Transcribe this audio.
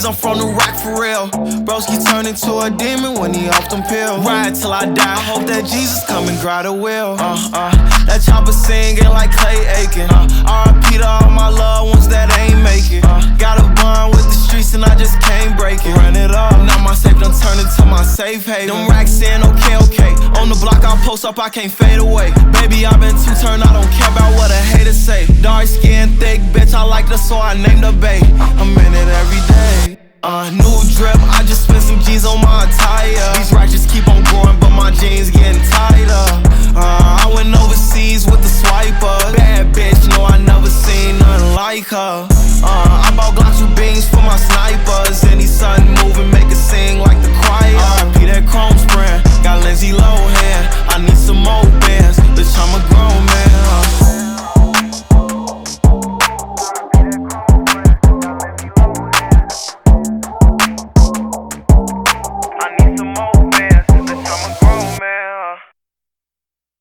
G's, I'm from the rock for real. Broski turn into a demon when he off them pills. Ride till I die, I hope that Jesus come and grab the wheel. That chopper singing like Clay Aiken. R.I.P. to all my loved ones that ain't make it. Got a bond with the streets and I just can't break it. Run it up, now my safe done turned into my safe haven. Them racks in, okay. On the block I post up, I can't fade away. Baby, I been too turned, I don't care about what a hater say. Dark skin, thick bitch, I like her so I named her bae. I'm in it every day. New drip, I just spent some G's on my attire. These racks just keep on growing, but my jeans getting tighter. I went overseas with the swiper. Bad bitch, no, I never seen nothing like her. I bought Glocks with beans for my snipers. Any sun moving, make it sing like the choir. R.I.P. that chrome spraying, got Lindsay Lohan. I need some more bands, bitch, I'm a